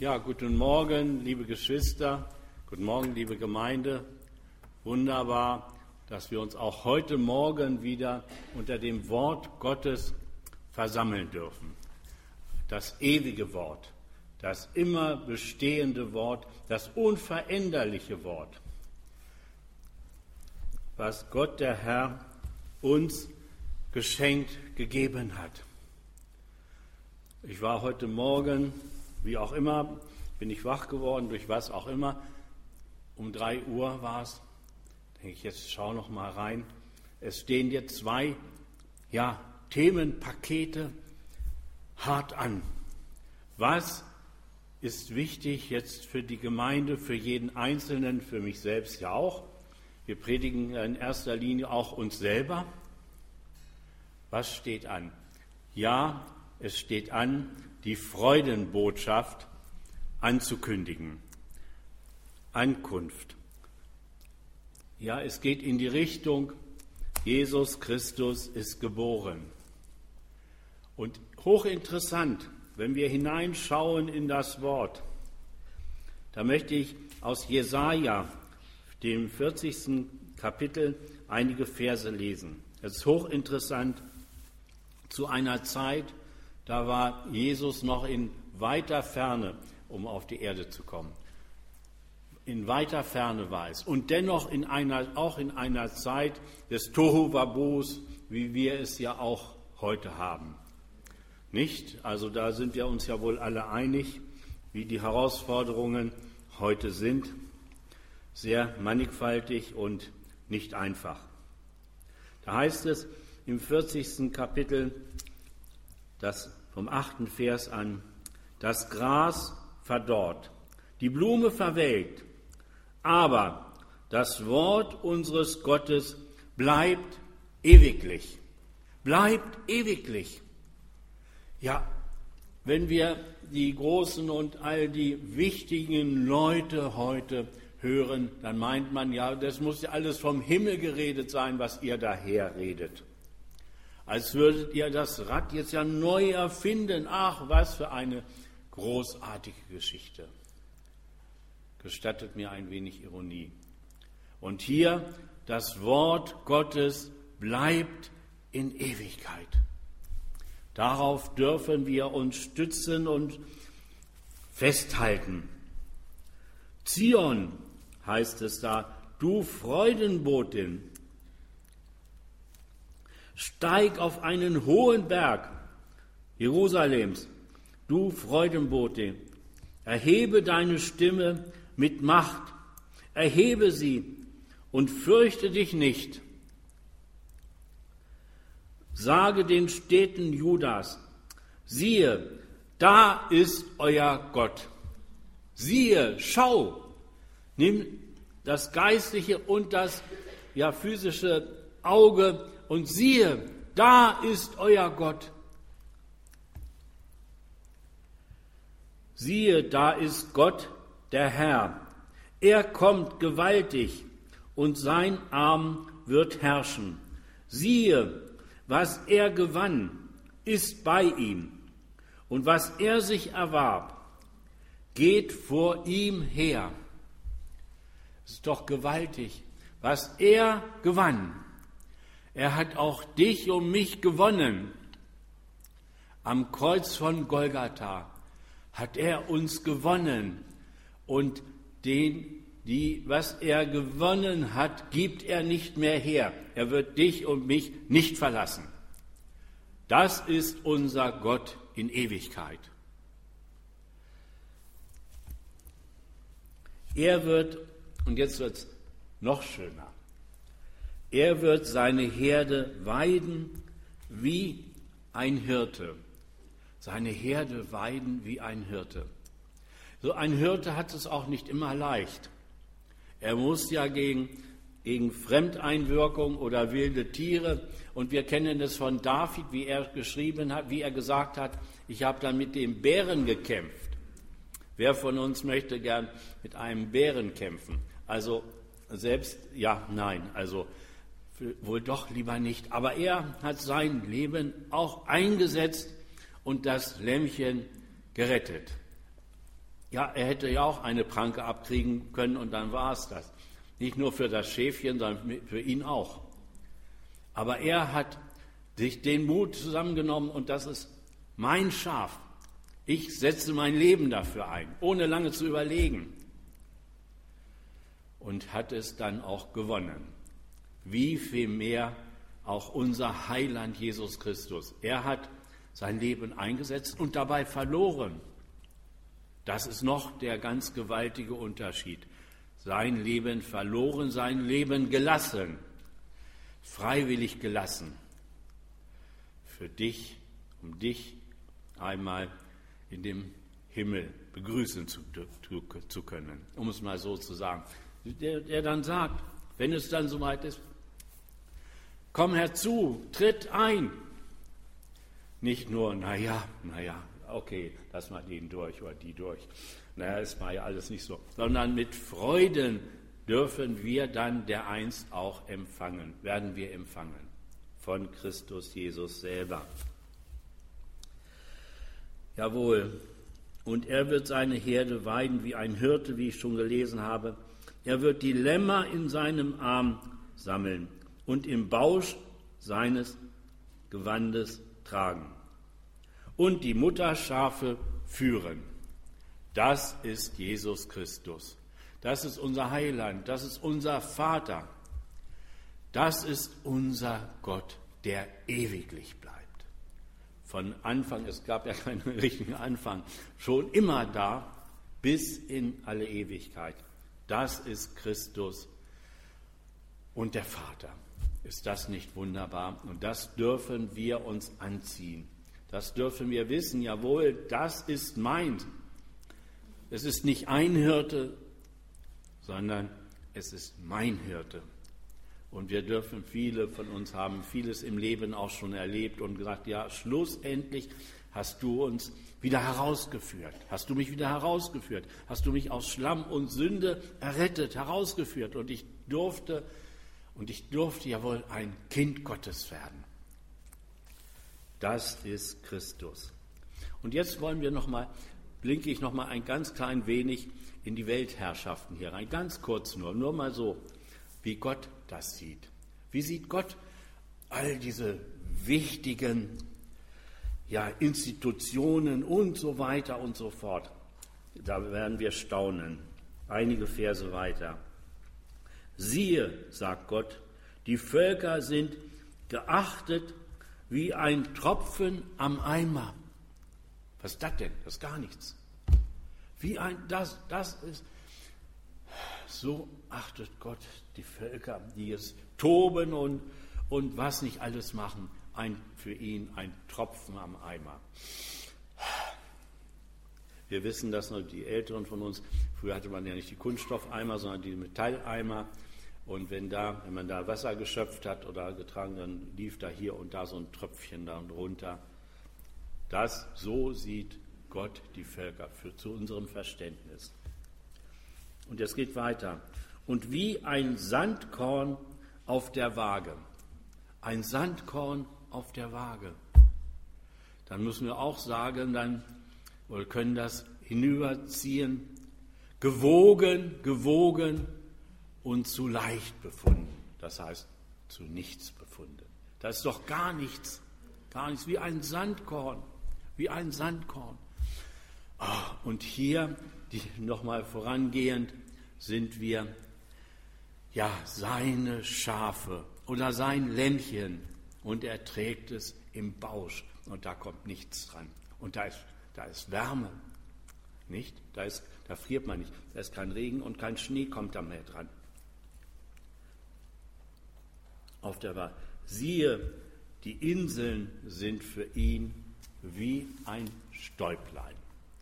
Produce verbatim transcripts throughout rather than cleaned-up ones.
Ja, guten Morgen, liebe Geschwister, guten Morgen, liebe Gemeinde. Wunderbar, dass wir uns auch heute Morgen wieder unter dem Wort Gottes versammeln dürfen. Das ewige Wort, das immer bestehende Wort, das unveränderliche Wort, was Gott der Herr uns geschenkt gegeben hat. Ich war heute Morgen, wie auch immer, bin ich wach geworden, durch was auch immer. Um drei Uhr war es. Denke ich, jetzt schau noch mal rein. Es stehen jetzt zwei ja, Themenpakete hart an. Was ist wichtig jetzt für die Gemeinde, für jeden Einzelnen, für mich selbst ja auch? Wir predigen in erster Linie auch uns selber. Was steht an? Ja, es steht an, die Freudenbotschaft anzukündigen. Ankunft. Ja, es geht in die Richtung, Jesus Christus ist geboren. Und hochinteressant, wenn wir hineinschauen in das Wort, da möchte ich aus Jesaja, dem vierzigsten Kapitel, einige Verse lesen. Es ist hochinteressant, zu einer Zeit, da war Jesus noch in weiter Ferne, um auf die Erde zu kommen. In weiter Ferne war es. Und dennoch in einer, auch in einer Zeit des Tohuwabos, wie wir es ja auch heute haben. Nicht? Also da sind wir uns ja wohl alle einig, wie die Herausforderungen heute sind. Sehr mannigfaltig und nicht einfach. Da heißt es im vierzigsten Kapitel, das vom achten Vers an, das Gras verdorrt, die Blume verwelkt, aber das Wort unseres Gottes bleibt ewiglich, bleibt ewiglich. Ja, wenn wir die großen und all die wichtigen Leute heute hören, dann meint man, ja, das muss ja alles vom Himmel geredet sein, was ihr daher redet. Als würdet ihr das Rad jetzt ja neu erfinden. Ach, was für eine großartige Geschichte. Gestattet mir ein wenig Ironie. Und hier, das Wort Gottes bleibt in Ewigkeit. Darauf dürfen wir uns stützen und festhalten. Zion, heißt es da, du Freudenbotin, steig auf einen hohen Berg Jerusalems, du Freudenbote, erhebe deine Stimme mit Macht, erhebe sie und fürchte dich nicht. Sage den Städten Judas, siehe, da ist euer Gott. Siehe, schau, nimm das geistliche und das ja, physische Auge und siehe, da ist euer Gott. Siehe, da ist Gott, der Herr. Er kommt gewaltig und sein Arm wird herrschen. Siehe, was er gewann, ist bei ihm. Und was er sich erwarb, geht vor ihm her. Es ist doch gewaltig, was er gewann. Er hat auch dich und mich gewonnen. Am Kreuz von Golgatha hat er uns gewonnen. Und den, die, was er gewonnen hat, gibt er nicht mehr her. Er wird dich und mich nicht verlassen. Das ist unser Gott in Ewigkeit. Er wird, und jetzt wird es noch schöner, er wird seine Herde weiden wie ein Hirte. Seine Herde weiden wie ein Hirte. So ein Hirte hat es auch nicht immer leicht. Er muss ja gegen, gegen Fremdeinwirkung oder wilde Tiere, und wir kennen es von David, wie er geschrieben hat, wie er gesagt hat, ich habe dann mit dem Bären gekämpft. Wer von uns möchte gern mit einem Bären kämpfen? Also selbst, ja, nein, also wohl doch lieber nicht. Aber er hat sein Leben auch eingesetzt und das Lämmchen gerettet. ja, er hätte ja auch eine Pranke abkriegen können und dann war es das. Nicht nur für das Schäfchen, sondern für ihn auch. Aber er hat sich den Mut zusammengenommen und das ist mein Schaf. Ich setze mein Leben dafür ein, ohne lange zu überlegen. Und hat es dann auch gewonnen. Wie viel mehr auch unser Heiland Jesus Christus. Er hat sein Leben eingesetzt und dabei verloren. Das ist noch der ganz gewaltige Unterschied. Sein Leben verloren, sein Leben gelassen, freiwillig gelassen. Für dich, um dich einmal in dem Himmel begrüßen zu, zu, zu können, um es mal so zu sagen. Der, der dann sagt, wenn es dann soweit ist, komm herzu, tritt ein. Nicht nur, naja, naja, okay, lass mal den durch oder die durch. Naja, ist mal ja alles nicht so. Sondern mit Freuden dürfen wir dann dereinst auch empfangen, werden wir empfangen von Christus Jesus selber. Jawohl, und er wird seine Herde weiden wie ein Hirte, wie ich schon gelesen habe. Er wird die Lämmer in seinem Arm sammeln und im Bausch seines Gewandes tragen und die Mutterschafe führen. Das ist Jesus Christus. Das ist unser Heiland. Das ist unser Vater. Das ist unser Gott, der ewiglich bleibt. Von Anfang, es gab ja keinen richtigen Anfang, schon immer da, bis in alle Ewigkeit. Das ist Christus und der Vater. Ist das nicht wunderbar? Und das dürfen wir uns anziehen. Das dürfen wir wissen, jawohl, das ist meins. Es ist nicht ein Hirte, sondern es ist mein Hirte. Und wir dürfen, viele von uns haben vieles im Leben auch schon erlebt und gesagt, ja, schlussendlich hast du uns wieder herausgeführt. Hast du mich wieder herausgeführt. Hast du mich aus Schlamm und Sünde errettet, herausgeführt. Und ich durfte, und ich durfte ja wohl ein Kind Gottes werden. Das ist Christus. Und jetzt wollen wir noch mal, blinke ich noch mal ein ganz klein wenig in die Weltherrschaften hier rein. Ganz kurz nur, nur mal so, wie Gott das sieht. Wie sieht Gott all diese wichtigen ja, Institutionen und so weiter und so fort? Da werden wir staunen. Einige Verse weiter. Siehe, sagt Gott, die Völker sind geachtet wie ein Tropfen am Eimer. Was ist das denn? Das ist gar nichts. Wie ein, das, das ist, so achtet Gott die Völker, die es toben und, und was nicht alles machen, ein, für ihn ein Tropfen am Eimer. Wir wissen das noch, die Älteren von uns, früher hatte man ja nicht die Kunststoffeimer, sondern die Metalleimer. Und wenn, da, wenn man da Wasser geschöpft hat oder getragen, dann lief da hier und da so ein Tröpfchen da runter. Das, so sieht Gott die Völker für, zu unserem Verständnis. Und es geht weiter. Und wie ein Sandkorn auf der Waage. Ein Sandkorn auf der Waage. Dann müssen wir auch sagen, dann oder können das hinüberziehen. Gewogen, gewogen und zu leicht befunden. Das heißt, zu nichts befunden. Das ist doch gar nichts. Gar nichts. Wie ein Sandkorn. Wie ein Sandkorn. Oh, und hier, die nochmal vorangehend, sind wir ja seine Schafe oder sein Lämmchen und er trägt es im Bausch und da kommt nichts dran. Und da ist, da ist Wärme, nicht? Da, ist, da friert man nicht. Da ist kein Regen und kein Schnee kommt da mehr dran. Auf der Waage. Siehe, die Inseln sind für ihn wie ein Stäublein.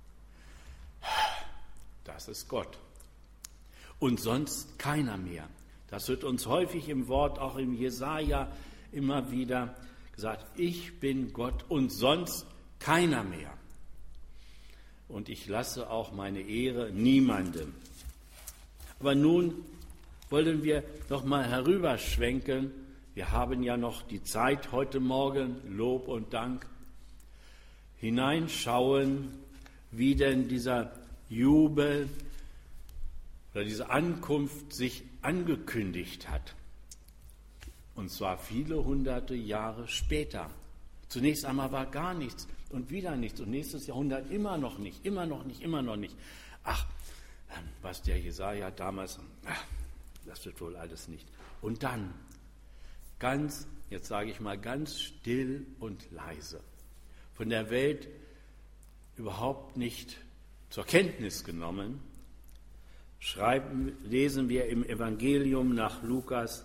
Das ist Gott. Und sonst keiner mehr. Das wird uns häufig im Wort, auch im Jesaja, immer wieder gesagt. Ich bin Gott und sonst keiner mehr. Und ich lasse auch meine Ehre niemandem. Aber nun wollen wir noch mal herüberschwenken. Wir haben ja noch die Zeit heute Morgen, Lob und Dank, hineinschauen, wie denn dieser Jubel oder diese Ankunft sich angekündigt hat. Und zwar viele hunderte Jahre später. Zunächst einmal war gar nichts und wieder nichts und nächstes Jahrhundert immer noch nicht, immer noch nicht, immer noch nicht. Ach, was der Jesaja damals, ach, das wird wohl alles nicht. Und dann, ganz, jetzt sage ich mal, ganz still und leise, von der Welt überhaupt nicht zur Kenntnis genommen, schreiben, lesen wir im Evangelium nach Lukas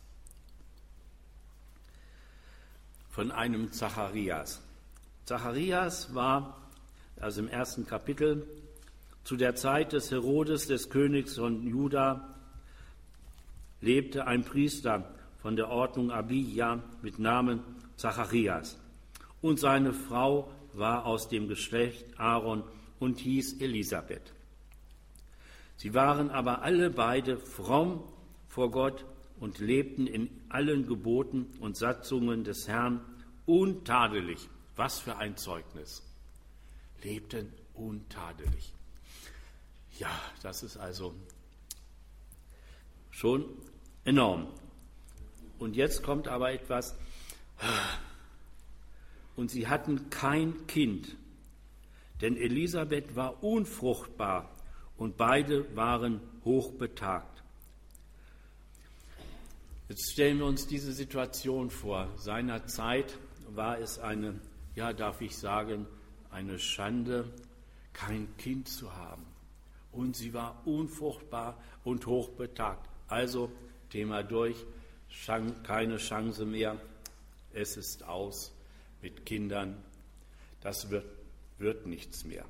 von einem Zacharias. Zacharias war, also im ersten Kapitel, zu der Zeit des Herodes, des Königs von Juda, lebte ein Priester von der Ordnung Abija mit Namen Zacharias. Und seine Frau war aus dem Geschlecht Aaron und hieß Elisabeth. Sie waren aber alle beide fromm vor Gott und lebten in allen Geboten und Satzungen des Herrn untadelig. Was für ein Zeugnis. Lebten untadelig. Ja, das ist also schon enorm. Und jetzt kommt aber etwas. Und sie hatten kein Kind, denn Elisabeth war unfruchtbar und beide waren hochbetagt. Jetzt stellen wir uns diese Situation vor. Seinerzeit war es eine, ja, darf ich sagen, eine Schande, kein Kind zu haben. Und sie war unfruchtbar und hochbetagt. Also, Thema durch, keine Chance mehr, es ist aus mit Kindern, das wird, wird nichts mehr.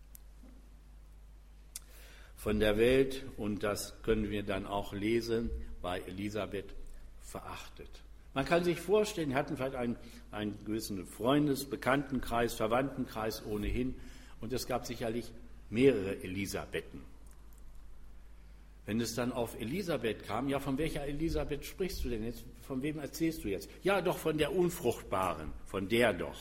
Von der Welt, und das können wir dann auch lesen, war Elisabeth verachtet. Man kann sich vorstellen, sie hatten vielleicht einen, einen gewissen Freundes-, Bekanntenkreis, Verwandtenkreis ohnehin, und es gab sicherlich mehrere Elisabethen. Wenn es dann auf Elisabeth kam, ja, von welcher Elisabeth sprichst du denn jetzt? Von wem erzählst du jetzt? Ja, doch von der Unfruchtbaren, von der doch.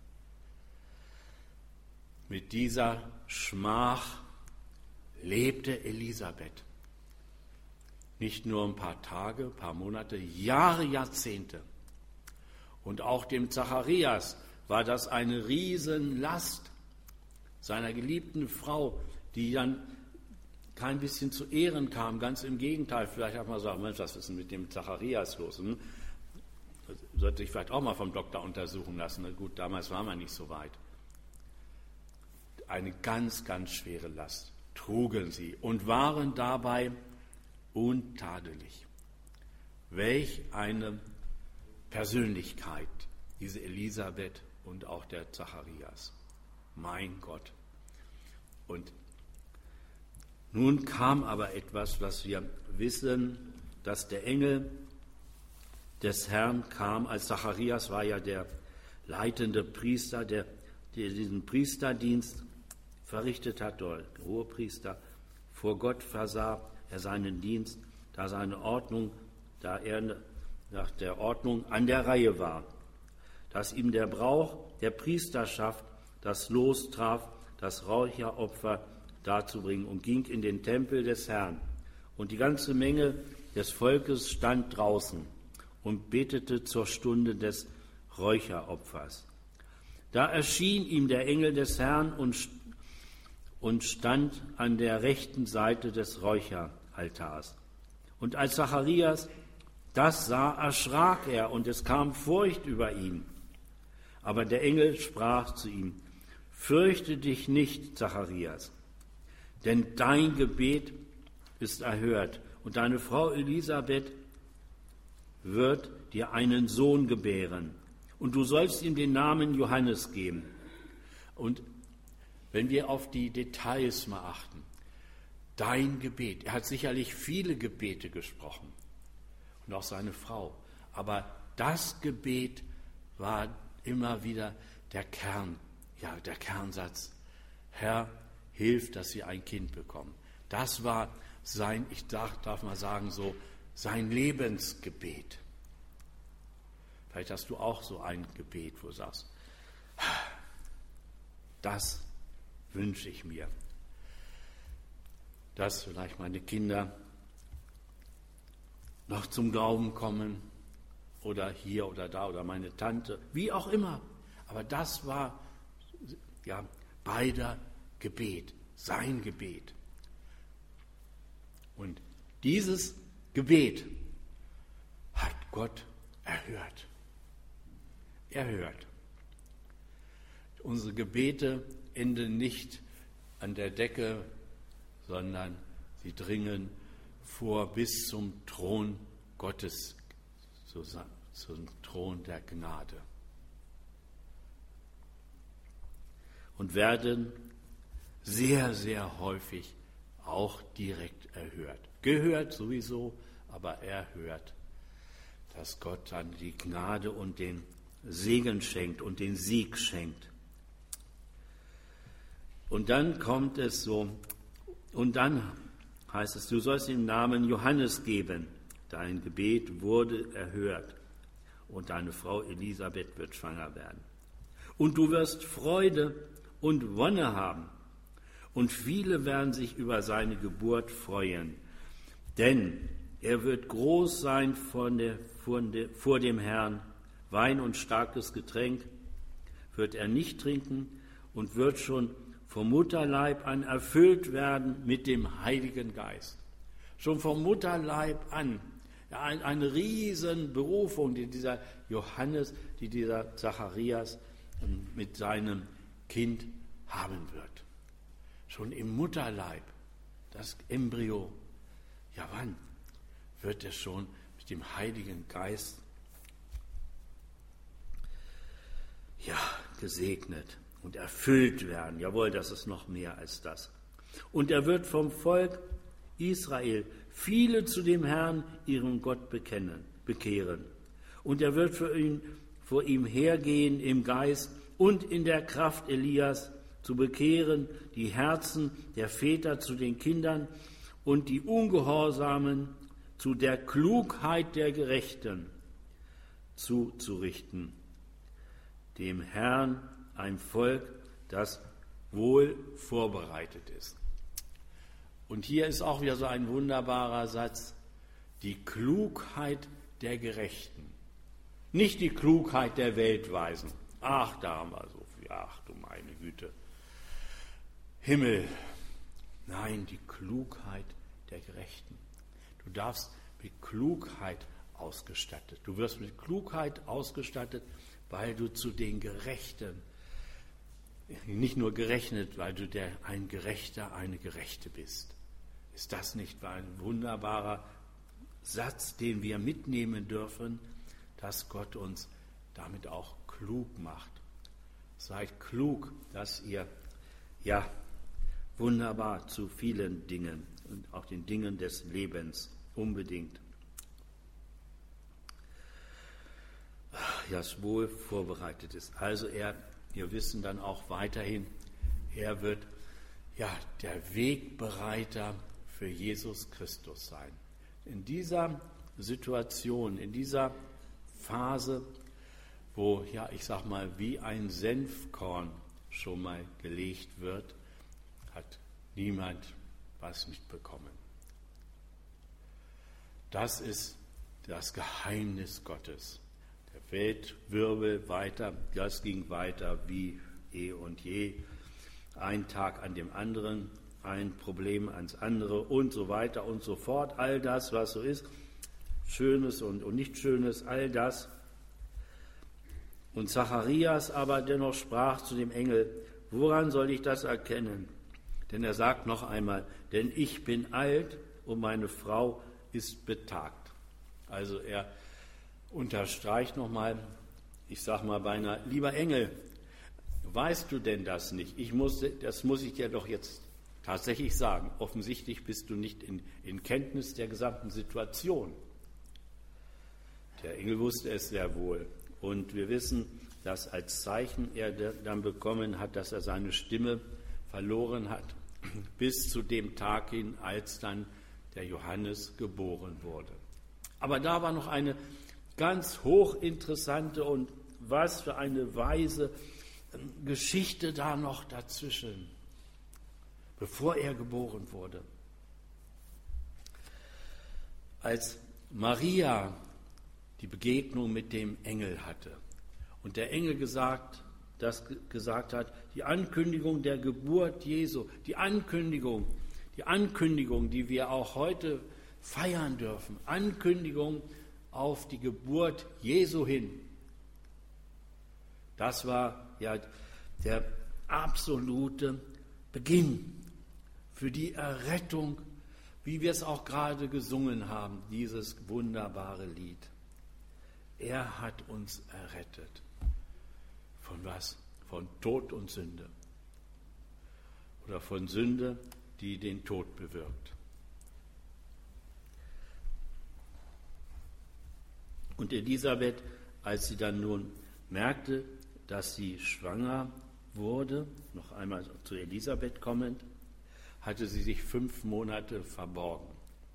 Mit dieser Schmach lebte Elisabeth. Nicht nur ein paar Tage, ein paar Monate, Jahre, Jahrzehnte. Und auch dem Zacharias war das eine Riesenlast, seiner geliebten Frau, die dann kein bisschen zu Ehren kam, ganz im Gegenteil. Vielleicht hat man gesagt, Mensch, was ist denn mit dem Zacharias los? Hm? Sollte sich vielleicht auch mal vom Doktor untersuchen lassen. Na gut, damals war man nicht so weit. Eine ganz, ganz schwere Last trugen sie und waren dabei untadelig. Welch eine Persönlichkeit, diese Elisabeth und auch der Zacharias. Mein Gott. Und nun kam aber etwas, was wir wissen, dass der Engel des Herrn kam, als Zacharias war ja der leitende Priester, der, der diesen Priesterdienst verrichtet hat, der Hohepriester, vor Gott versah er seinen Dienst, da seine Ordnung, da er nach der Ordnung an der Reihe war, dass ihm der Brauch der Priesterschaft das Los traf, das Räucheropfer darzubringen, und ging in den Tempel des Herrn. Und die ganze Menge des Volkes stand draußen und betete zur Stunde des Räucheropfers. Da erschien ihm der Engel des Herrn und, und stand an der rechten Seite des Räucheraltars. Und als Zacharias das sah, erschrak er, und es kam Furcht über ihn. Aber der Engel sprach zu ihm: Fürchte dich nicht, Zacharias, denn dein Gebet ist erhört, und deine Frau Elisabeth wird dir einen Sohn gebären, und du sollst ihm den Namen Johannes geben. Und wenn wir auf die Details mal achten, dein Gebet, er hat sicherlich viele Gebete gesprochen, und auch seine Frau, aber das Gebet war immer wieder der Kern, ja, der Kernsatz: Herr, hilf, dass sie ein Kind bekommen. Das war sein, ich darf, darf mal sagen, so sein Lebensgebet. Vielleicht hast du auch so ein Gebet, wo du sagst, das wünsche ich mir. dass vielleicht meine Kinder noch zum Glauben kommen oder hier oder da oder meine Tante, wie auch immer. Aber das war ja beider Gebet, sein Gebet. Und dieses Gebet hat Gott erhört. Erhört. Unsere Gebete enden nicht an der Decke, sondern sie dringen vor bis zum Thron Gottes, zum Thron der Gnade. Und werden sehr, sehr häufig auch direkt erhört. Gehört sowieso, aber erhört, dass Gott dann die Gnade und den Segen schenkt und den Sieg schenkt. Und dann kommt es so, und dann heißt es, du sollst den Namen Johannes geben. Dein Gebet wurde erhört und deine Frau Elisabeth wird schwanger werden. Und du wirst Freude und Wonne haben und viele werden sich über seine Geburt freuen, denn er wird groß sein von der, von der, vor dem Herrn. Wein und starkes Getränk wird er nicht trinken und wird schon vom Mutterleib an erfüllt werden mit dem Heiligen Geist. Schon vom Mutterleib an. Ja, ein, eine riesen Berufung, die dieser Johannes, die dieser Zacharias mit seinem Kind haben wird. Schon im Mutterleib, das Embryo. Ja, wann wird es schon mit dem Heiligen Geist ja, gesegnet und erfüllt werden? Jawohl, das ist noch mehr als das. Und er wird vom Volk Israel viele zu dem Herrn, ihrem Gott, bekennen, bekehren. Und er wird für ihn, vor ihm hergehen im Geist und in der Kraft Elias, zu bekehren die Herzen der Väter zu den Kindern und die Ungehorsamen zu der Klugheit der Gerechten zuzurichten. Dem Herrn ein Volk, das wohl vorbereitet ist. Und hier ist auch wieder so ein wunderbarer Satz, die Klugheit der Gerechten. Nicht die Klugheit der Weltweisen. Ach, da haben wir so viel, ach du meine Güte. Himmel. Nein, die Klugheit der Gerechten. Du darfst mit Klugheit ausgestattet. Du wirst mit Klugheit ausgestattet, weil du zu den Gerechten, nicht nur gerechnet, weil du der, ein Gerechter, eine Gerechte bist. Ist das nicht ein wunderbarer Satz, den wir mitnehmen dürfen, dass Gott uns damit auch klug macht? Seid klug, dass ihr, ja, wunderbar zu vielen Dingen und auch den Dingen des Lebens unbedingt das wohl vorbereitet ist. Also er, wir wissen dann auch weiterhin, er wird ja der Wegbereiter für Jesus Christus sein. In dieser Situation, in dieser Phase, wo, ja, ich sag mal, wie ein Senfkorn schon mal gelegt wird, hat niemand was mitbekommen. Das ist das Geheimnis Gottes. Der Weltwirbel weiter, das ging weiter wie eh und je. Ein Tag an dem anderen, ein Problem ans andere und so weiter und so fort. All das, was so ist, Schönes und, und Nicht-Schönes, all das. Und Zacharias aber dennoch sprach zu dem Engel, woran soll ich das erkennen? Denn er sagt noch einmal, denn ich bin alt und meine Frau ist betagt. Also er unterstreicht nochmal, ich sage mal beinahe, lieber Engel, weißt du denn das nicht? Ich muss, das muss ich dir doch jetzt tatsächlich sagen. Offensichtlich bist du nicht in, in Kenntnis der gesamten Situation. Der Engel wusste es sehr wohl. Und wir wissen, dass als Zeichen er dann bekommen hat, dass er seine Stimme verloren hat, bis zu dem Tag hin, als dann der Johannes geboren wurde. Aber da war noch eine ganz hochinteressante und was für eine weise Geschichte da noch dazwischen, bevor er geboren wurde. als Maria die Begegnung mit dem Engel hatte und der Engel gesagt, das gesagt hat, die Ankündigung der Geburt Jesu, die Ankündigung, die Ankündigung, die wir auch heute feiern dürfen, Ankündigung auf die Geburt Jesu hin. Das war ja der absolute Beginn für die Errettung, wie wir es auch gerade gesungen haben, dieses wunderbare Lied. Er hat uns errettet. Von was? Von Tod und Sünde. Oder von Sünde, die den Tod bewirkt. Und Elisabeth, als sie dann nun merkte, dass sie schwanger wurde, noch einmal zu Elisabeth kommend, hatte sie sich fünf Monate verborgen.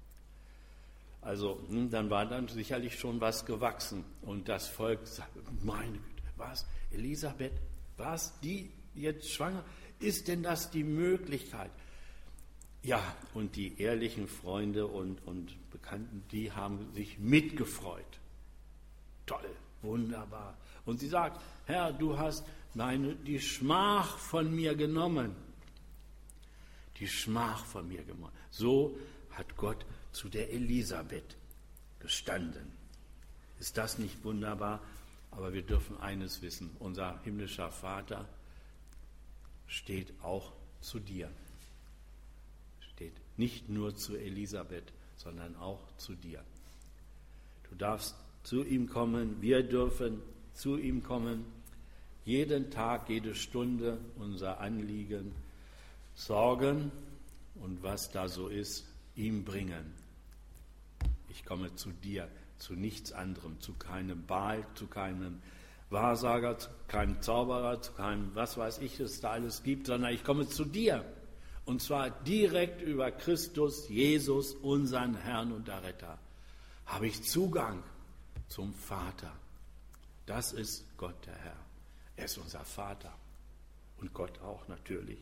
Also dann war dann sicherlich schon was gewachsen. Und das Volk sagte, meine Güte, was, Elisabeth, was, die jetzt schwanger? Ist denn das die Möglichkeit? Ja, und die ehrlichen Freunde und, und Bekannten, die haben sich mitgefreut. Toll, wunderbar. Und sie sagt, Herr, du hast meine, die Schmach von mir genommen. Die Schmach von mir genommen. So hat Gott zu der Elisabeth gestanden. Ist das nicht wunderbar? Aber wir dürfen eines wissen, unser himmlischer Vater steht auch zu dir. Steht nicht nur zu Elisabeth, sondern auch zu dir. Du darfst zu ihm kommen, wir dürfen zu ihm kommen, jeden Tag, jede Stunde unser Anliegen sorgen und was da so ist, ihm bringen. Ich komme zu dir, zu nichts anderem, zu keinem Baal, zu keinem Wahrsager, zu keinem Zauberer, zu keinem was weiß ich, was es da alles gibt, sondern ich komme zu dir. Und zwar direkt über Christus, Jesus, unseren Herrn und Erretter, habe ich Zugang zum Vater. Das ist Gott der Herr. Er ist unser Vater und Gott auch natürlich.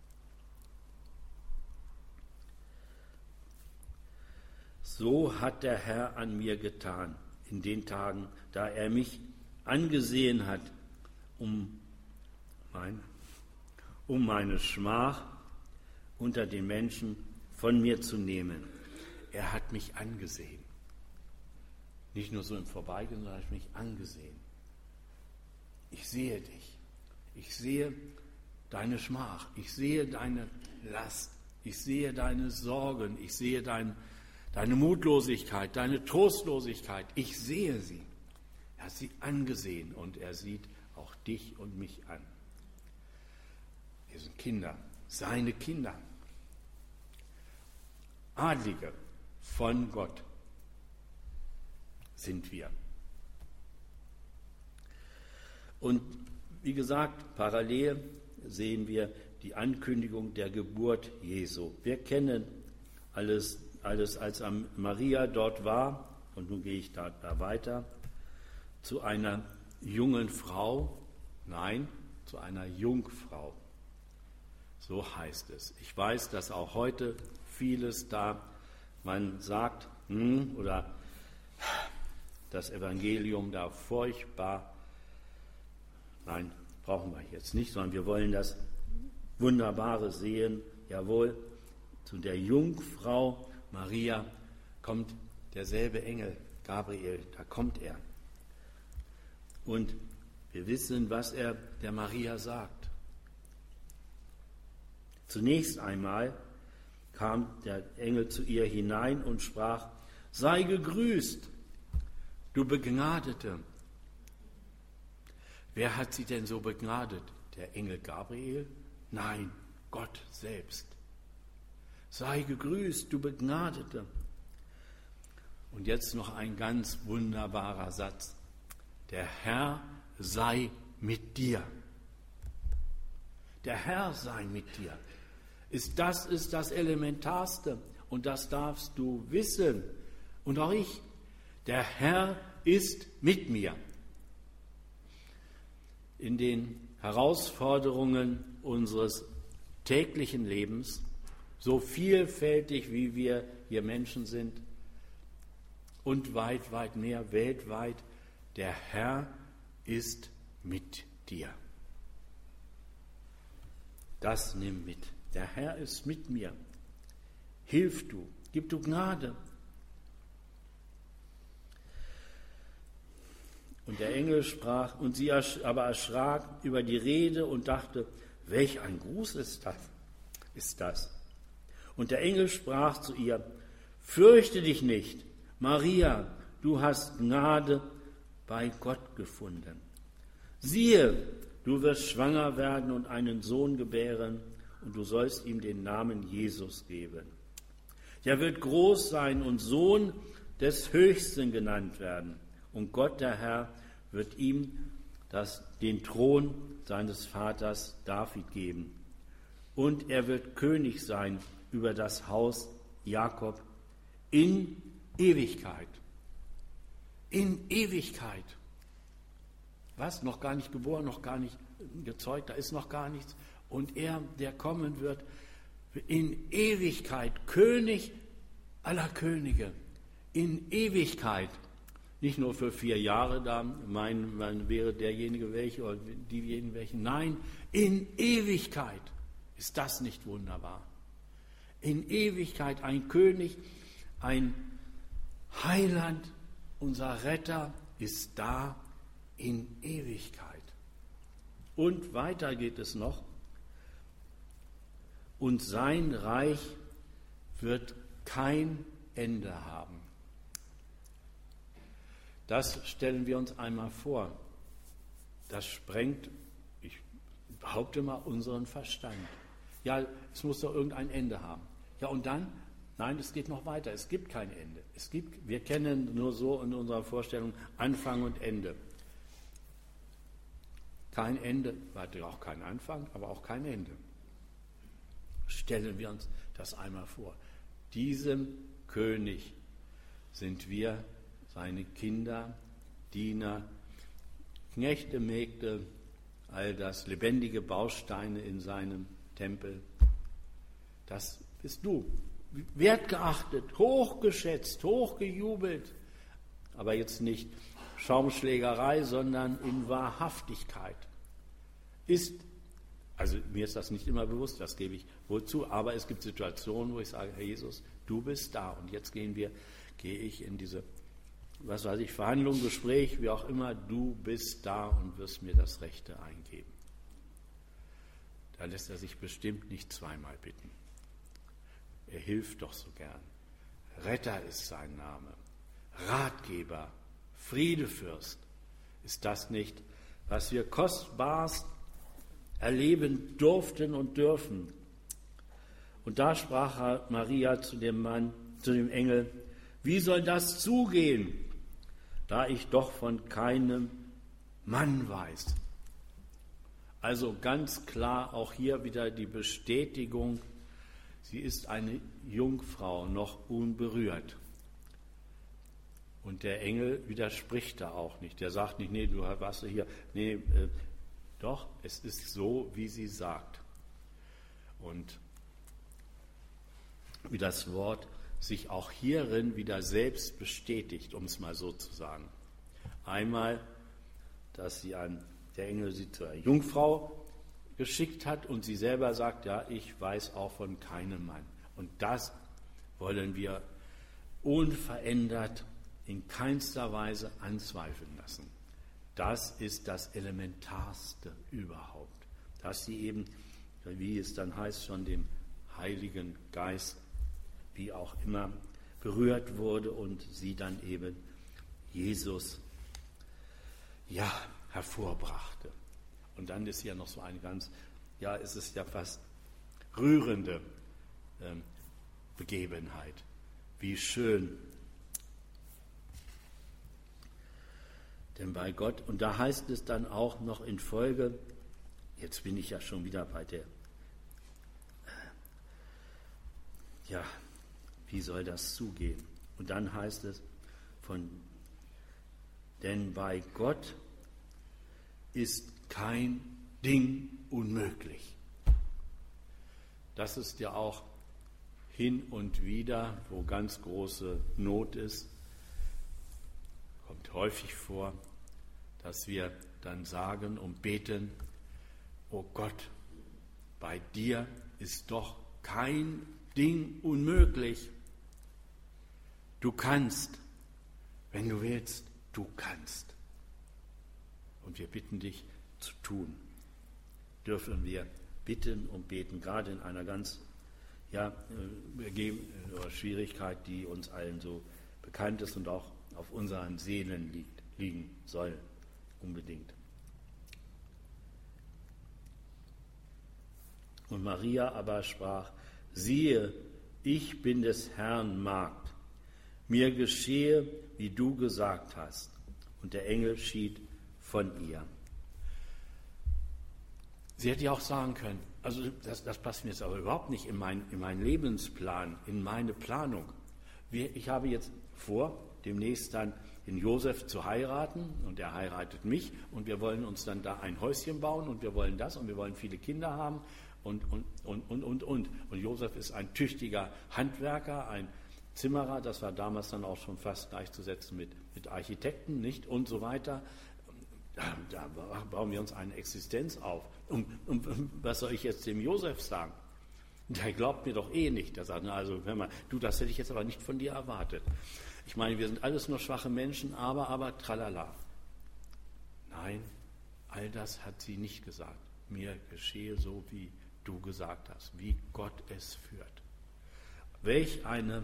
So hat der Herr an mir getan in den Tagen, da er mich angesehen hat, um, mein, um meine Schmach unter den Menschen von mir zu nehmen. Er hat mich angesehen. Nicht nur so im Vorbeigehen, sondern er hat mich angesehen. Ich sehe dich. Ich sehe deine Schmach. Ich sehe deine Last. Ich sehe deine Sorgen. Ich sehe dein, deine Mutlosigkeit, deine Trostlosigkeit. Ich sehe sie. Er hat sie angesehen und er sieht auch dich und mich an. Wir sind Kinder, seine Kinder. Adlige von Gott sind wir. Und wie gesagt, parallel sehen wir die Ankündigung der Geburt Jesu. Wir kennen alles, alles als Maria dort war, und nun gehe ich da, da weiter, zu einer jungen Frau, nein, zu einer Jungfrau. So heißt es. Ich weiß, dass auch heute vieles da, man sagt, hm, oder das Evangelium da furchtbar. Nein, brauchen wir jetzt nicht, sondern wir wollen das Wunderbare sehen. Jawohl, zu der Jungfrau Maria kommt derselbe Engel, Gabriel, da kommt er. Und wir wissen, was er der Maria sagt. Zunächst einmal kam der Engel zu ihr hinein und sprach, sei gegrüßt, du Begnadete. Wer hat sie denn so begnadet? Der Engel Gabriel? Nein, Gott selbst. Sei gegrüßt, du Begnadete. Und jetzt noch ein ganz wunderbarer Satz. Der Herr sei mit dir. Der Herr sei mit dir. Ist, das ist das Elementarste und das darfst du wissen. Und auch ich. Der Herr ist mit mir. In den Herausforderungen unseres täglichen Lebens, so vielfältig wie wir hier Menschen sind, und weit, weit mehr, weltweit, der Herr ist mit dir. Das nimm mit. Der Herr ist mit mir. Hilf du, gib du Gnade. Und der Engel sprach, und sie aber erschrak über die Rede und dachte, welch ein Gruß ist das? Ist das? Und der Engel sprach zu ihr, fürchte dich nicht, Maria, du hast Gnade bei Gott gefunden. Siehe, du wirst schwanger werden und einen Sohn gebären, und du sollst ihm den Namen Jesus geben. Er wird groß sein und Sohn des Höchsten genannt werden. Und Gott, der Herr, wird ihm das, den Thron seines Vaters David geben. Und er wird König sein über das Haus Jakob in Ewigkeit. In Ewigkeit. Was? Noch gar nicht geboren, noch gar nicht gezeugt, da ist noch gar nichts. Und er, der kommen wird, in Ewigkeit, König aller Könige, in Ewigkeit. Nicht nur für vier Jahre, da mein, man wäre derjenige welche oder diejenigen welche. Nein, in Ewigkeit. Ist das nicht wunderbar? In Ewigkeit ein König, ein Heiland, unser Retter ist da in Ewigkeit. Und weiter geht es noch. Und sein Reich wird kein Ende haben. Das stellen wir uns einmal vor. Das sprengt, ich behaupte mal, unseren Verstand. Ja, es muss doch irgendein Ende haben. Ja, und dann? Nein, es geht noch weiter. Es gibt kein Ende. Es gibt, wir kennen nur so in unserer Vorstellung Anfang und Ende. Kein Ende, warte, auch kein Anfang, aber auch kein Ende. Stellen wir uns das einmal vor. Diesem König sind wir seine Kinder, Diener, Knechte, Mägde, all das, lebendige Bausteine in seinem Tempel. Das bist du. Wertgeachtet, hochgeschätzt, hochgejubelt. Aber jetzt nicht Schaumschlägerei, sondern in Wahrhaftigkeit. Ist, also mir ist das nicht immer bewusst, das gebe ich wohl zu, aber es gibt Situationen, wo ich sage, Herr Jesus, du bist da. Und jetzt gehen wir, gehe ich in diese, was weiß ich, Verhandlung, Gespräch, wie auch immer, du bist da und wirst mir das Rechte eingeben. Da lässt er sich bestimmt nicht zweimal bitten. Er hilft doch so gern. Retter ist sein Name. Ratgeber, Friedefürst. Ist das nicht, was wir kostbarst erleben durften und dürfen? Und da sprach Maria zu dem Mann, zu dem Engel, wie soll das zugehen, da ich doch von keinem Mann weiß? Also ganz klar auch hier wieder die Bestätigung, sie ist eine Jungfrau, noch unberührt. Und der Engel widerspricht da auch nicht. Der sagt nicht, nee, du warst hier. Nee, äh, doch, es ist so, wie sie sagt. Und wie das Wort sich auch hierin wieder selbst bestätigt, um es mal so zu sagen. Einmal, dass sie an der Engel sie zur Jungfrau geschickt hat und sie selber sagt, ja, ich weiß auch von keinem Mann. Und das wollen wir unverändert in keinster Weise anzweifeln lassen. Das ist das Elementarste überhaupt, dass sie eben, wie es dann heißt, schon dem Heiligen Geist, wie auch immer, berührt wurde und sie dann eben Jesus, ja, hervorbrachte. Und dann ist ja noch so eine ganz, ja, es ist ja fast rührende ähm, Begebenheit. Wie schön. Denn bei Gott, und da heißt es dann auch noch in Folge, jetzt bin ich ja schon wieder bei der, ja, wie soll das zugehen? Und dann heißt es von, denn bei Gott ist kein Ding unmöglich. Das ist ja auch hin und wieder, wo ganz große Not ist, Kommt häufig vor, dass wir dann sagen und beten, oh Gott, bei dir ist doch kein Ding unmöglich. Du kannst, wenn du willst, du kannst. Und wir bitten dich zu tun. Dürfen wir bitten und beten, gerade in einer ganz ja, äh, Schwierigkeit, die uns allen so bekannt ist und auch auf unseren Seelen liegt, liegen soll, unbedingt. Und Maria aber sprach, siehe, ich bin des Herrn Magd, mir geschehe, wie du gesagt hast. Und der Engel schied von ihr. Sie hätte ja auch sagen können, also das, das passt mir jetzt aber überhaupt nicht in, mein, in meinen Lebensplan, in meine Planung. Wir, ich habe jetzt vor, demnächst dann den Josef zu heiraten und er heiratet mich und wir wollen uns dann da ein Häuschen bauen und wir wollen das und wir wollen viele Kinder haben und, und, und, und, und, und. Und Josef ist ein tüchtiger Handwerker, ein Zimmerer, das war damals dann auch schon fast gleichzusetzen mit, mit Architekten, nicht? Und so weiter. Da bauen wir uns eine Existenz auf. Und, und was soll ich jetzt dem Josef sagen? Der glaubt mir doch eh nicht. Der sagt, na, also hör mal, du, das hätte ich jetzt aber nicht von dir erwartet. Ich meine, wir sind alles nur schwache Menschen, aber, aber, tralala. Nein, all das hat sie nicht gesagt. Mir geschehe so, wie du gesagt hast, wie Gott es führt. Welch eine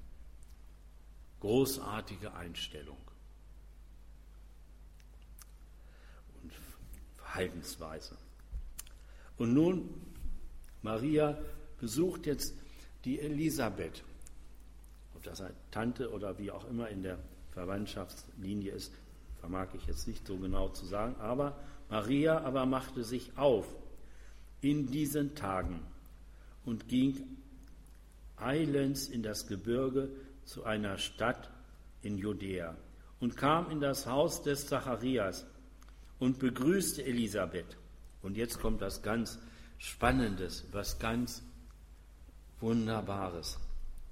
großartige Einstellung und Verhaltensweise. Und nun, Maria besucht jetzt die Elisabeth, ob das eine Tante oder wie auch immer in der Verwandtschaftslinie ist, vermag ich jetzt nicht so genau zu sagen, aber Maria aber machte sich auf in diesen Tagen und ging eilends in das Gebirge zu einer Stadt in Judäa und kam in das Haus des Zacharias und begrüßte Elisabeth. Und jetzt kommt was ganz Spannendes, was ganz Wunderbares.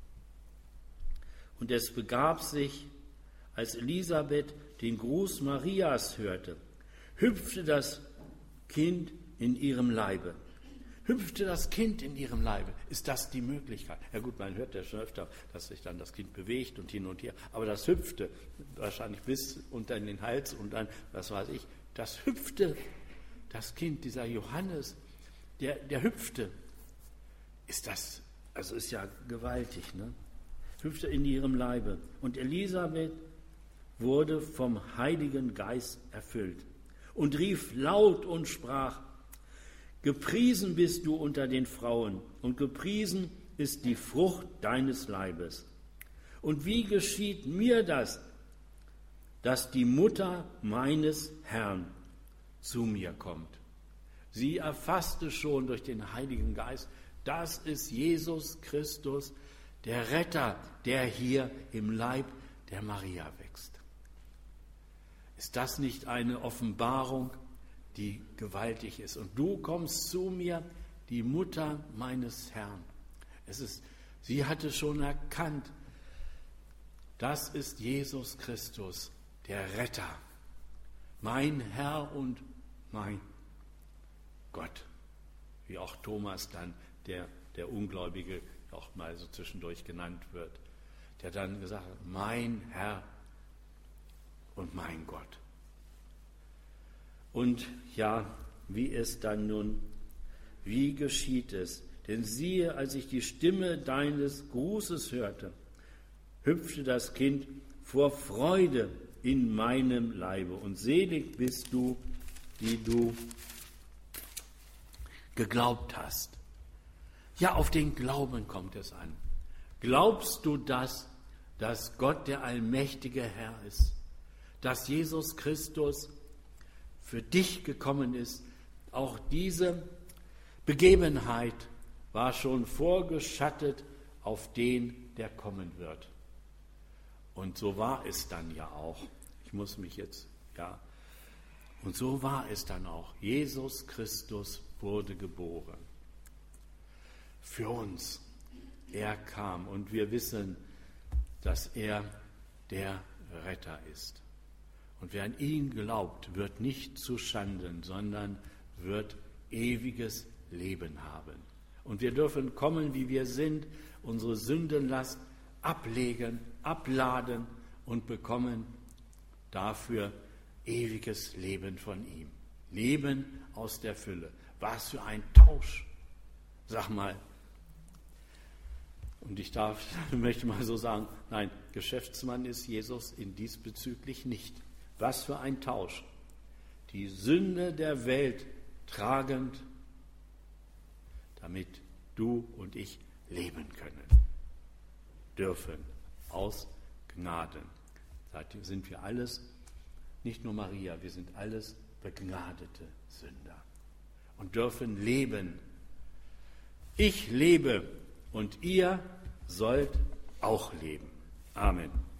Und es begab sich, als Elisabeth den Gruß Marias hörte, hüpfte das Kind in ihrem Leibe. Hüpfte das Kind in ihrem Leibe. Ist das die Möglichkeit? Ja gut, man hört ja schon öfter, dass sich dann das Kind bewegt und hin und her. Aber das hüpfte wahrscheinlich bis unter den Hals und dann, was weiß ich, das hüpfte, das Kind, dieser Johannes, der, der hüpfte. Ist das, also ist ja gewaltig, ne? Hüpfte in ihrem Leibe. Und Elisabeth wurde vom Heiligen Geist erfüllt und rief laut und sprach, gepriesen bist du unter den Frauen und gepriesen ist die Frucht deines Leibes. Und wie geschieht mir das, dass die Mutter meines Herrn zu mir kommt? Sie erfasste schon durch den Heiligen Geist, das ist Jesus Christus, der Retter, der hier im Leib der Maria wächst. Ist das nicht eine Offenbarung, die gewaltig ist? Und du kommst zu mir, die Mutter meines Herrn. Es ist, sie hatte schon erkannt, das ist Jesus Christus, der Retter, mein Herr und mein Gott. Wie auch Thomas dann, der, der Ungläubige, auch mal so zwischendurch genannt wird, der dann gesagt hat, mein Herr und mein Gott. Und ja, wie es dann nun, wie geschieht es? Denn siehe, als ich die Stimme deines Grußes hörte, hüpfte das Kind vor Freude in meinem Leibe. Und selig bist du, die du geglaubt hast. Ja, auf den Glauben kommt es an. Glaubst du das, dass Gott der allmächtige Herr ist, dass Jesus Christus für dich gekommen ist? Auch diese Begebenheit war schon vorgeschattet auf den, der kommen wird. Und so war es dann ja auch. Ich muss mich jetzt, ja, und so war es dann auch. Jesus Christus wurde geboren. Für uns. Er kam und wir wissen, dass er der Retter ist. Und wer an ihn glaubt, wird nicht zu Schanden, sondern wird ewiges Leben haben. Und wir dürfen kommen, wie wir sind, unsere Sündenlast ablegen, abladen und bekommen dafür ewiges Leben von ihm. Leben aus der Fülle. Was für ein Tausch. Sag mal. Und ich darf, möchte mal so sagen, nein, Geschäftsmann ist Jesus in diesbezüglich nicht. Was für ein Tausch. Die Sünde der Welt tragend, damit du und ich leben können, dürfen, aus Gnaden. Da sind wir alles, nicht nur Maria, wir sind alles begnadete Sünder und dürfen leben. Ich lebe und ihr sollt auch leben. Amen.